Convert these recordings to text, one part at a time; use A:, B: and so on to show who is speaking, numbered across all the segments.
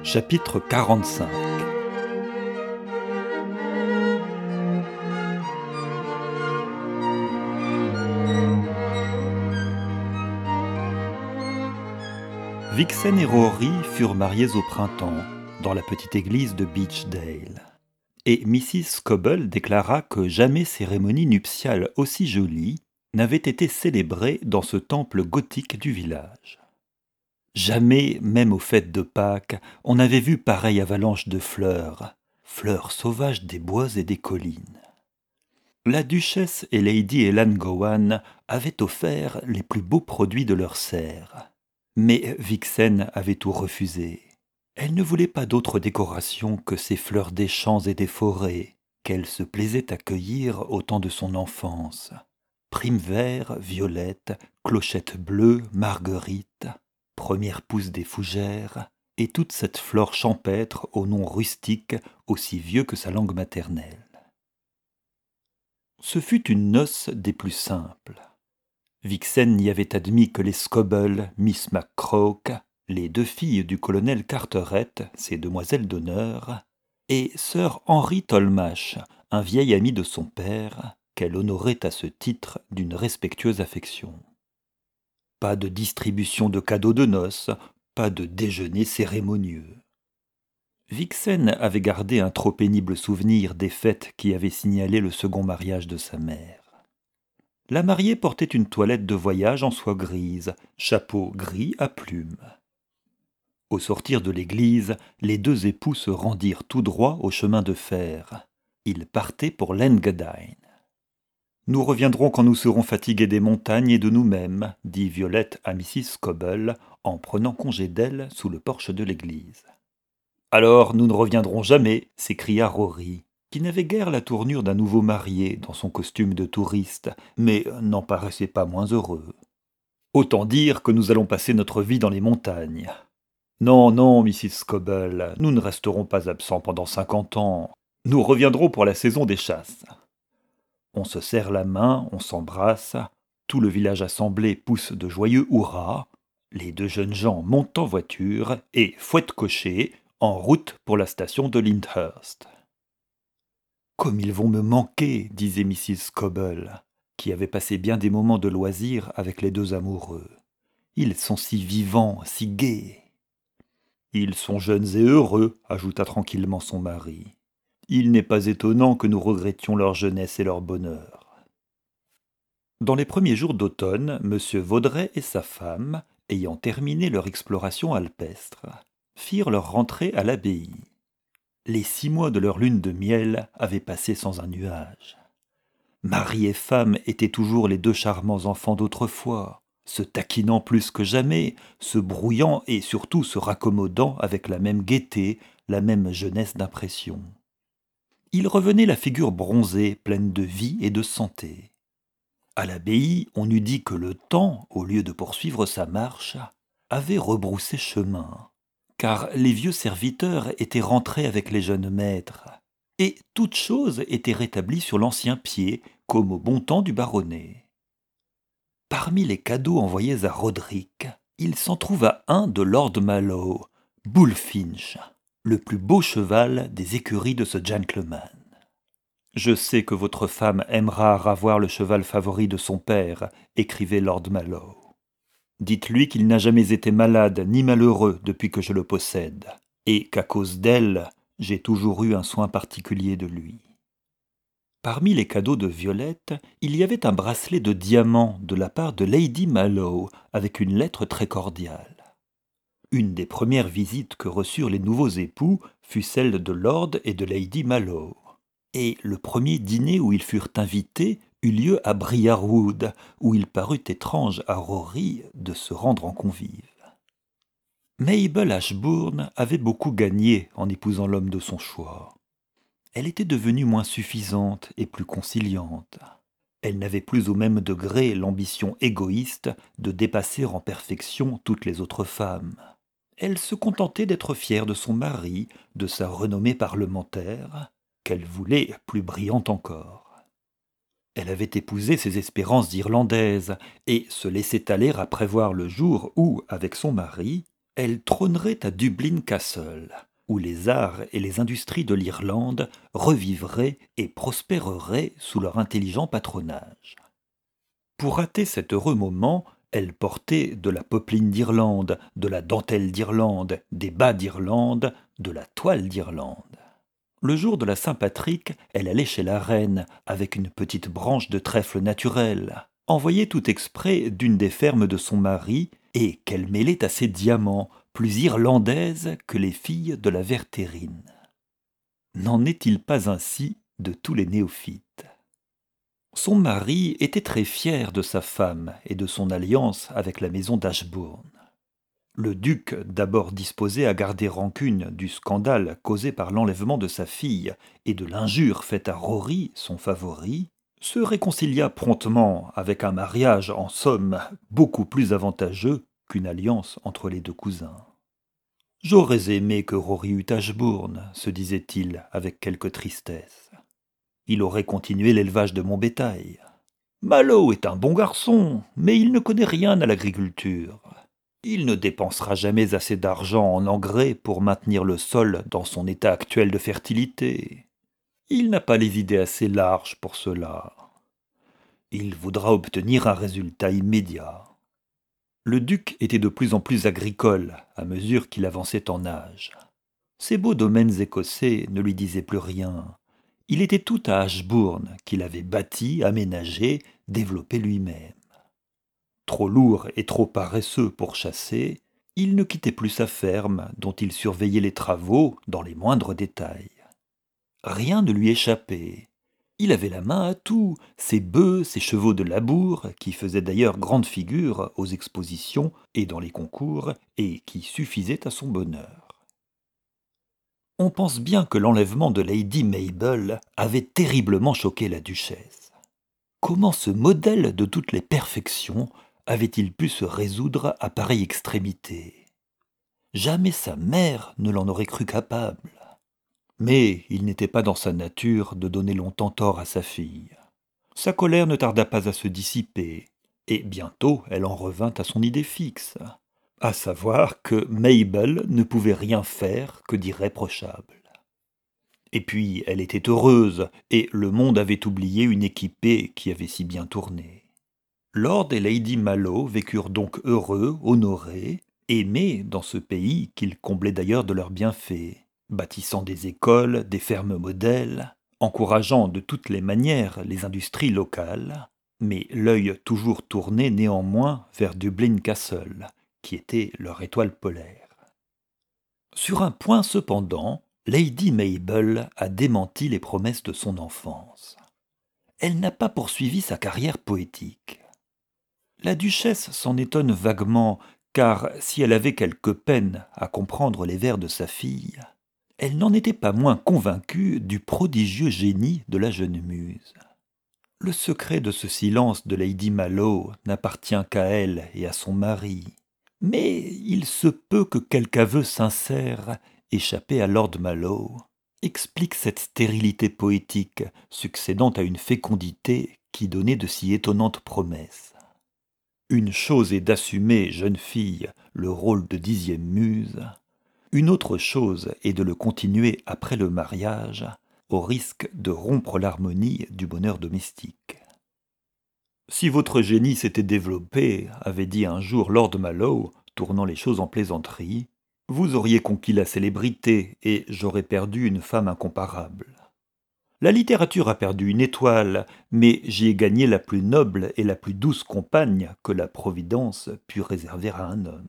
A: Chapitre 45. Vixen et Rory furent mariés au printemps, dans la petite église de Beechdale. Et Mrs. Scobell déclara que jamais cérémonie nuptiale aussi jolie n'avait été célébrée dans ce temple gothique du village. Jamais, même aux fêtes de Pâques, on n'avait vu pareille avalanche de fleurs, fleurs sauvages des bois et des collines. La duchesse et Lady Ellangowan avaient offert les plus beaux produits de leur serre. Mais Vixen avait tout refusé. Elle ne voulait pas d'autre décoration que ces fleurs des champs et des forêts, qu'elle se plaisait à cueillir au temps de son enfance. Primes verts, violettes, clochettes bleues, marguerites, première pousse des fougères, et toute cette flore champêtre au nom rustique aussi vieux que sa langue maternelle. Ce fut une noce des plus simples. Vixen n'y avait admis que les Scobell, Miss McCroke, les deux filles du colonel Carteret, ses demoiselles d'honneur, et sir Henry Tolmache, un vieil ami de son père, qu'elle honorait à ce titre d'une respectueuse affection. Pas de distribution de cadeaux de noces, pas de déjeuner cérémonieux. Vixen avait gardé un trop pénible souvenir des fêtes qui avaient signalé le second mariage de sa mère. La mariée portait une toilette de voyage en soie grise, chapeau gris à plumes. Au sortir de l'église, les deux époux se rendirent tout droit au chemin de fer. Ils partaient pour l'Engadine. « Nous reviendrons quand nous serons fatigués des montagnes et de nous-mêmes, dit Violette à Mrs. Scobell en prenant congé d'elle sous le porche de l'église. « Alors nous ne reviendrons jamais, s'écria Rory, qui n'avait guère la tournure d'un nouveau marié dans son costume de touriste, mais n'en paraissait pas moins heureux. Autant dire que nous allons passer notre vie dans les montagnes. Non, non, Mrs. Scobell, nous ne resterons pas absents pendant 50 ans. Nous reviendrons pour la saison des chasses. On se serre la main, on s'embrasse, tout le village assemblé pousse de joyeux hurrahs, les deux jeunes gens montent en voiture et, fouette cocher, en route pour la station de Lyndhurst. « Comme ils vont me manquer, disait Mrs. Scobell, qui avait passé bien des moments de loisir avec les deux amoureux. Ils sont si vivants, si gais. Ils sont jeunes et heureux, ajouta tranquillement son mari. Il n'est pas étonnant que nous regrettions leur jeunesse et leur bonheur. Dans les premiers jours d'automne, M. Vaudrey et sa femme, ayant terminé leur exploration alpestre, firent leur rentrée à l'abbaye. Les 6 mois de leur lune de miel avaient passé sans un nuage. Mari et femme étaient toujours les deux charmants enfants d'autrefois, se taquinant plus que jamais, se brouillant et surtout se raccommodant avec la même gaieté, la même jeunesse d'impression. Ils revenaient la figure bronzée, pleine de vie et de santé. À l'abbaye, on eût dit que le temps, au lieu de poursuivre sa marche, avait rebroussé chemin, car les vieux serviteurs étaient rentrés avec les jeunes maîtres, et toutes choses étaient rétablies sur l'ancien pied, comme au bon temps du baronnet. Parmi les cadeaux envoyés à Roderick, il s'en trouva un de Lord Mallow, Bullfinch, le plus beau cheval des écuries de ce gentleman. Je sais que votre femme aimera ravoir le cheval favori de son père, écrivait Lord Mallow. Dites-lui qu'il n'a jamais été malade ni malheureux depuis que je le possède, et qu'à cause d'elle, j'ai toujours eu un soin particulier de lui. Parmi les cadeaux de Violette, il y avait un bracelet de diamants de la part de Lady Mallow, avec une lettre très cordiale. Une des premières visites que reçurent les nouveaux époux fut celle de Lord et de Lady Mallow. Et le premier dîner où ils furent invités eut lieu à Briarwood, où il parut étrange à Rory de se rendre en convive. Mabel Ashbourne avait beaucoup gagné en épousant l'homme de son choix. Elle était devenue moins suffisante et plus conciliante. Elle n'avait plus au même degré l'ambition égoïste de dépasser en perfection toutes les autres femmes. Elle se contentait d'être fière de son mari, de sa renommée parlementaire, qu'elle voulait plus brillante encore. Elle avait épousé ses espérances irlandaises et se laissait aller à prévoir le jour où, avec son mari, Elle trônerait à Dublin Castle, où les arts et les industries de l'Irlande revivraient et prospéreraient sous leur intelligent patronage. Pour rater cet heureux moment, elle portait de la popeline d'Irlande, de la dentelle d'Irlande, des bas d'Irlande, de la toile d'Irlande. Le jour de la Saint-Patrick, elle allait chez la reine avec une petite branche de trèfle naturel, envoyée tout exprès d'une des fermes de son mari, et qu'elle mêlait à ses diamants, plus irlandaises que les filles de la Vertérine. N'en est-il pas ainsi de tous les néophytes? Son mari était très fier de sa femme et de son alliance avec la maison d'Ashbourne. Le duc, d'abord disposé à garder rancune du scandale causé par l'enlèvement de sa fille et de l'injure faite à Rory, son favori, se réconcilia promptement avec un mariage en somme beaucoup plus avantageux qu'une alliance entre les deux cousins. « J'aurais aimé que Rory eût Ashbourne, se disait-il avec quelque tristesse. Il aurait continué l'élevage de mon bétail. Mallow est un bon garçon, mais il ne connaît rien à l'agriculture. Il ne dépensera jamais assez d'argent en engrais pour maintenir le sol dans son état actuel de fertilité. Il n'a pas les idées assez larges pour cela. Il voudra obtenir un résultat immédiat. » Le duc était de plus en plus agricole à mesure qu'il avançait en âge. Ses beaux domaines écossais ne lui disaient plus rien. Il était tout à Ashbourne qu'il avait bâti, aménagé, développé lui-même. Trop lourd et trop paresseux pour chasser, il ne quittait plus sa ferme, dont il surveillait les travaux dans les moindres détails. Rien ne lui échappait. Il avait la main à tout, ses bœufs, ses chevaux de labour, qui faisaient d'ailleurs grande figure aux expositions et dans les concours, et qui suffisaient à son bonheur. On pense bien que l'enlèvement de Lady Mabel avait terriblement choqué la duchesse. Comment ce modèle de toutes les perfections avait-il pu se résoudre à pareille extrémité? Jamais sa mère ne l'en aurait cru capable. Mais il n'était pas dans sa nature de donner longtemps tort à sa fille. Sa colère ne tarda pas à se dissiper, et bientôt elle en revint à son idée fixe, à savoir que Mabel ne pouvait rien faire que d'irréprochable. Et puis elle était heureuse, et le monde avait oublié une équipée qui avait si bien tourné. Lord et Lady Mallow vécurent donc heureux, honorés, aimés dans ce pays qu'ils comblaient d'ailleurs de leurs bienfaits, bâtissant des écoles, des fermes modèles, encourageant de toutes les manières les industries locales, mais l'œil toujours tourné néanmoins vers Dublin Castle, qui était leur étoile polaire. Sur un point cependant, Lady Mabel a démenti les promesses de son enfance. Elle n'a pas poursuivi sa carrière poétique. La duchesse s'en étonne vaguement, car si elle avait quelque peine à comprendre les vers de sa fille, elle n'en était pas moins convaincue du prodigieux génie de la jeune muse. Le secret de ce silence de Lady Mallow n'appartient qu'à elle et à son mari, mais il se peut que quelque aveu sincère échappé à Lord Mallow explique cette stérilité poétique succédant à une fécondité qui donnait de si étonnantes promesses. Une chose est d'assumer, jeune fille, le rôle de 10e muse, une autre chose est de le continuer après le mariage, au risque de rompre l'harmonie du bonheur domestique. Si votre génie s'était développé, avait dit un jour Lord Mallow, tournant les choses en plaisanterie, vous auriez conquis la célébrité et j'aurais perdu une femme incomparable. La littérature a perdu une étoile, mais j'y ai gagné la plus noble et la plus douce compagne que la Providence put réserver à un homme.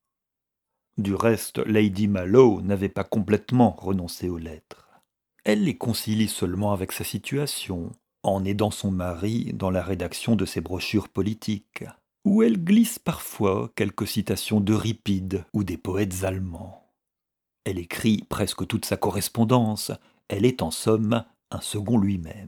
A: Du reste, Lady Mallow n'avait pas complètement renoncé aux lettres. Elle les concilie seulement avec sa situation, en aidant son mari dans la rédaction de ses brochures politiques, où elle glisse parfois quelques citations d'Euripide ou des poètes allemands. Elle écrit presque toute sa correspondance, elle est en somme un second lui-même.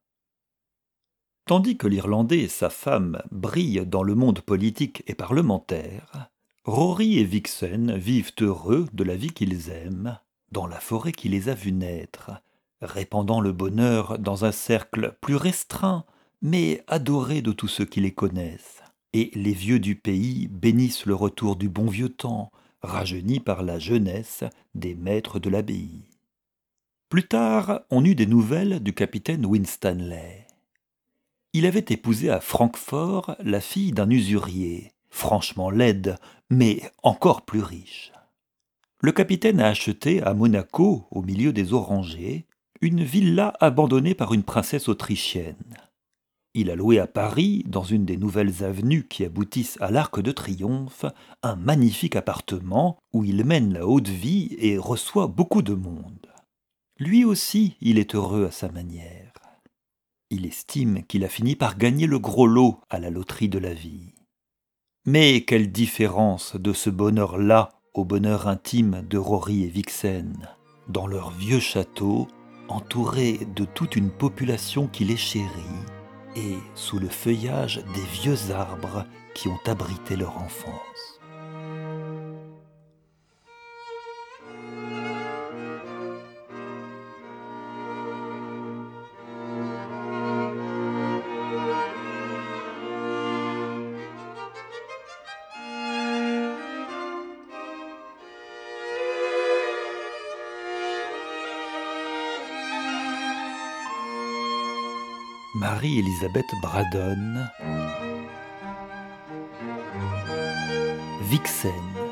A: Tandis que l'Irlandais et sa femme brillent dans le monde politique et parlementaire, Rory et Vixen vivent heureux de la vie qu'ils aiment, dans la forêt qui les a vus naître, répandant le bonheur dans un cercle plus restreint, mais adoré de tous ceux qui les connaissent. Et les vieux du pays bénissent le retour du bon vieux temps, rajeuni par la jeunesse des maîtres de l'abbaye. Plus tard, on eut des nouvelles du capitaine Winstanley. Il avait épousé à Francfort la fille d'un usurier, franchement laide, mais encore plus riche. Le capitaine a acheté à Monaco, au milieu des orangers, une villa abandonnée par une princesse autrichienne. Il a loué à Paris, dans une des nouvelles avenues qui aboutissent à l'Arc de Triomphe, un magnifique appartement où il mène la haute vie et reçoit beaucoup de monde. Lui aussi, il est heureux à sa manière. Il estime qu'il a fini par gagner le gros lot à la loterie de la vie. Mais quelle différence de ce bonheur-là au bonheur intime de Rory et Vixen, dans leur vieux château, entourés de toute une population qui les chérit, et sous le feuillage des vieux arbres qui ont abrité leur enfance. Marie-Elisabeth Braddon, Vixen.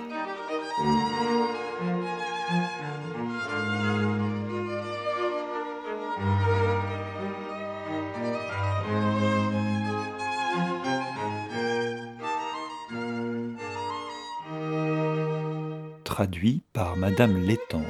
A: Traduit par Madame Létang.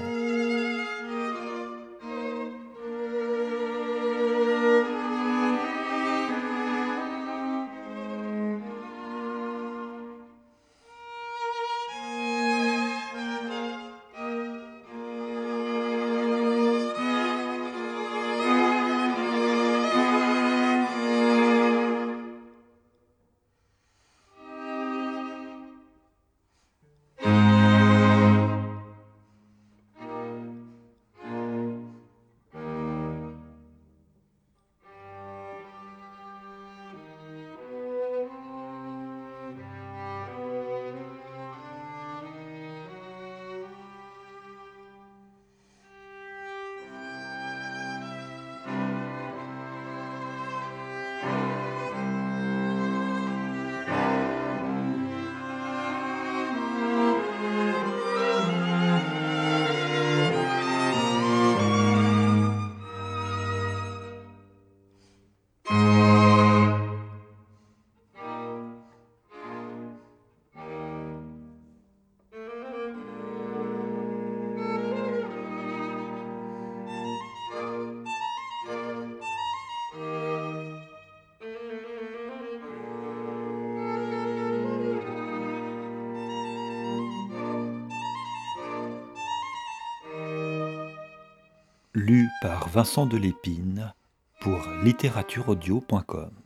A: Lu par Vincent Delépine pour littératureaudio.com.